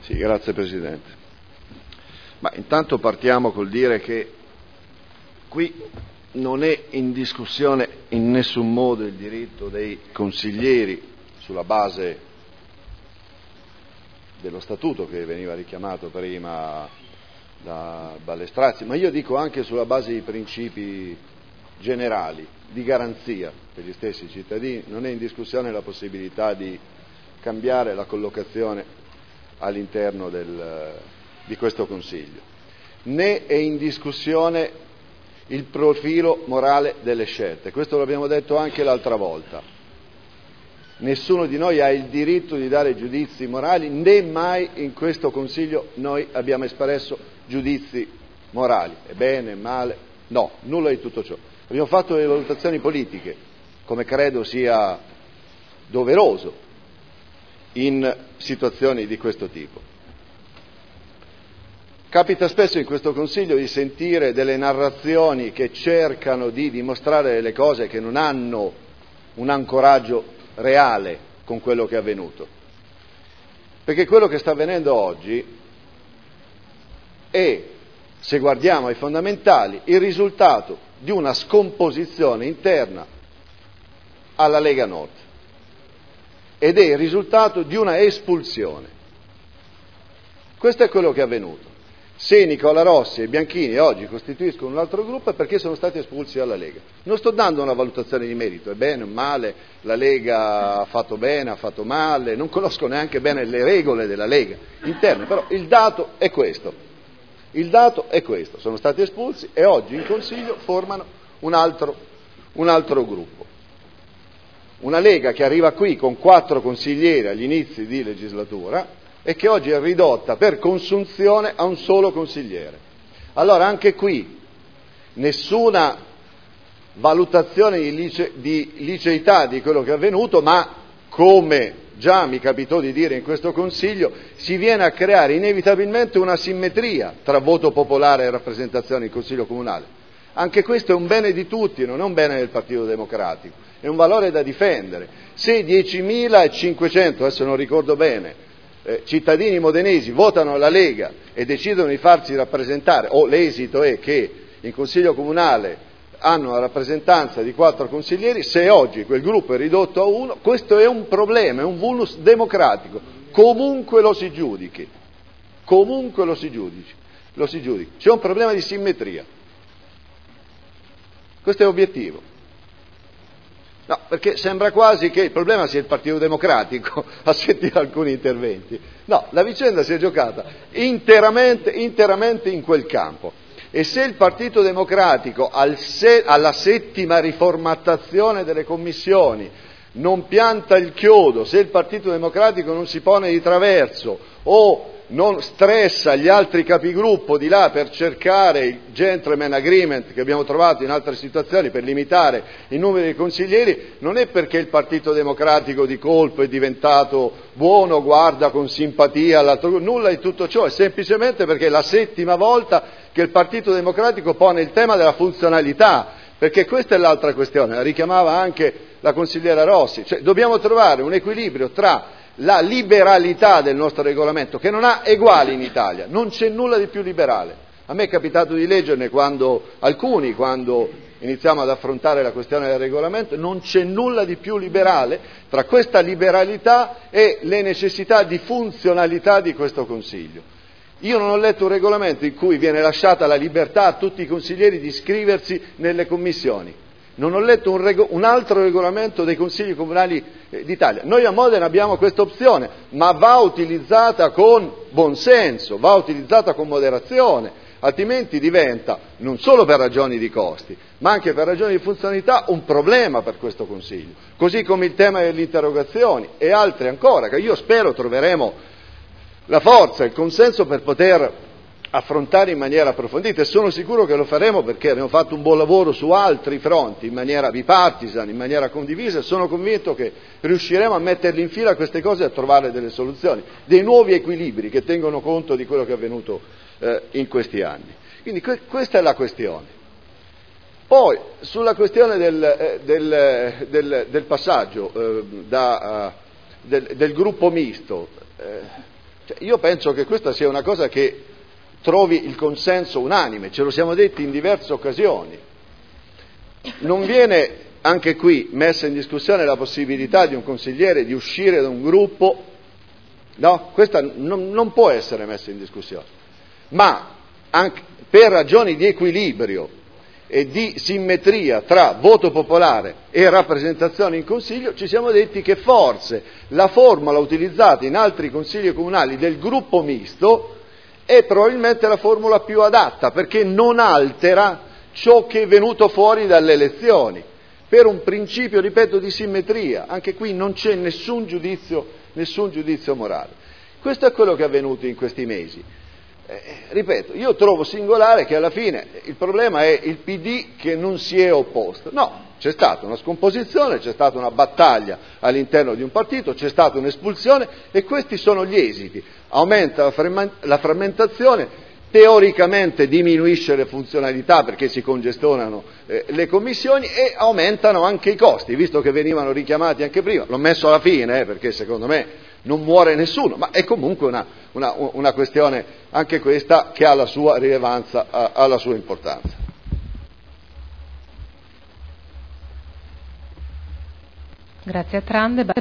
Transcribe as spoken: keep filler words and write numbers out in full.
Sì, grazie Presidente. Ma intanto partiamo col dire che qui non è in discussione in nessun modo il diritto dei consiglieri sulla base dello statuto che veniva richiamato prima da Ballestrazzi, ma io dico anche sulla base di principi generali di garanzia per gli stessi cittadini. Non è in discussione la possibilità di cambiare la collocazione all'interno del, di questo Consiglio, né è in discussione il profilo morale delle scelte. Questo l'abbiamo detto anche l'altra volta. Nessuno di noi ha il diritto di dare giudizi morali, né mai in questo Consiglio noi abbiamo espresso giudizi morali. È bene, è male? No, nulla di tutto ciò. Abbiamo fatto delle valutazioni politiche, come credo sia doveroso in situazioni di questo tipo. Capita spesso in questo Consiglio di sentire delle narrazioni che cercano di dimostrare delle cose che non hanno un ancoraggio reale con quello che è avvenuto. Perché quello che sta avvenendo oggi è, se guardiamo ai fondamentali, il risultato di una scomposizione interna alla Lega Nord ed è il risultato di una espulsione. Questo è quello che è avvenuto. Se Nicola Rossi e Bianchini oggi costituiscono un altro gruppo è perché sono stati espulsi dalla Lega. Non sto dando una valutazione di merito, è bene o male, la Lega ha fatto bene, ha fatto male, non conosco neanche bene le regole della Lega interne, però il dato è questo. Il dato è questo, sono stati espulsi e oggi in Consiglio formano un altro, un altro gruppo. Una Lega che arriva qui con quattro consiglieri agli inizi di legislatura e che oggi è ridotta per consunzione a un solo consigliere. Allora anche qui nessuna valutazione di, lice, di liceità di quello che è avvenuto, ma come già mi capitò di dire in questo Consiglio, si viene a creare inevitabilmente una simmetria tra voto popolare e rappresentazione in Consiglio Comunale. Anche questo è un bene di tutti, non è un bene del Partito Democratico, è un valore da difendere. Se diecimilacinquecento, adesso non ricordo bene, eh, cittadini modenesi votano la Lega e decidono di farsi rappresentare, o l'esito è che in Consiglio Comunale hanno la rappresentanza di quattro consiglieri, se oggi quel gruppo è ridotto a uno, questo è un problema, è un vulnus democratico, comunque lo si giudichi, comunque lo si giudichi, lo si giudichi. C'è un problema di simmetria. Questo è obiettivo. No, perché sembra quasi che il problema sia il Partito Democratico, a sentire alcuni interventi. No, la vicenda si è giocata interamente, interamente in quel campo. E se il Partito Democratico al se, alla settima riformattazione delle commissioni non pianta il chiodo, se il Partito Democratico non si pone di traverso o non stressa gli altri capigruppo di là per cercare il gentleman agreement che abbiamo trovato in altre situazioni per limitare il numero dei consiglieri, non è perché il Partito Democratico di colpo è diventato buono, guarda con simpatia all'altro gruppo, nulla di tutto ciò, è semplicemente perché è la settima volta che il Partito Democratico pone il tema della funzionalità, perché questa è l'altra questione, la richiamava anche la consigliera Rossi, cioè dobbiamo trovare un equilibrio tra la liberalità del nostro regolamento, che non ha eguali in Italia, non c'è nulla di più liberale. A me è capitato di leggerne quando, alcuni, quando iniziamo ad affrontare la questione del regolamento, non c'è nulla di più liberale tra questa liberalità e le necessità di funzionalità di questo Consiglio. Io non ho letto un regolamento in cui viene lasciata la libertà a tutti i consiglieri di iscriversi nelle commissioni. Non ho letto un, rego- un altro regolamento dei consigli comunali eh, d'Italia. Noi a Modena abbiamo questa opzione, ma va utilizzata con buonsenso, va utilizzata con moderazione, altrimenti diventa, non solo per ragioni di costi, ma anche per ragioni di funzionalità, un problema per questo Consiglio. Così come il tema delle interrogazioni e altri ancora, che io spero troveremo la forza, il consenso per poter affrontare in maniera approfondita, e sono sicuro che lo faremo perché abbiamo fatto un buon lavoro su altri fronti, in maniera bipartisan, in maniera condivisa, e sono convinto che riusciremo a metterli in fila queste cose e a trovare delle soluzioni, dei nuovi equilibri che tengono conto di quello che è avvenuto eh, in questi anni. Quindi que- questa è la questione. Poi, sulla questione del, eh, del, del, del passaggio eh, da, uh, del, del gruppo misto, eh, Cioè, io penso che questa sia una cosa che trovi il consenso unanime, ce lo siamo detti in diverse occasioni. Non viene anche qui messa in discussione la possibilità di un consigliere di uscire da un gruppo, no? Questa non, non può essere messa in discussione, ma anche per ragioni di equilibrio e di simmetria tra voto popolare e rappresentazione in Consiglio, ci siamo detti che forse la formula utilizzata in altri consigli comunali del gruppo misto è probabilmente la formula più adatta, perché non altera ciò che è venuto fuori dalle elezioni, per un principio, ripeto, di simmetria. Anche qui non c'è nessun giudizio, nessun giudizio morale. Questo è quello che è avvenuto in questi mesi. Eh, ripeto, io trovo singolare che alla fine il problema è il P D che non si è opposto. No, c'è stata una scomposizione, c'è stata una battaglia all'interno di un partito, c'è stata un'espulsione e questi sono gli esiti. Aumenta la, frem- la frammentazione, teoricamente diminuisce le funzionalità perché si congestionano eh, le commissioni e aumentano anche i costi, visto che venivano richiamati anche prima. L'ho messo alla fine eh, perché secondo me non muore nessuno, ma è comunque una, una, una questione anche questa che ha la sua rilevanza, ha, ha la sua importanza. Grazie a Trande.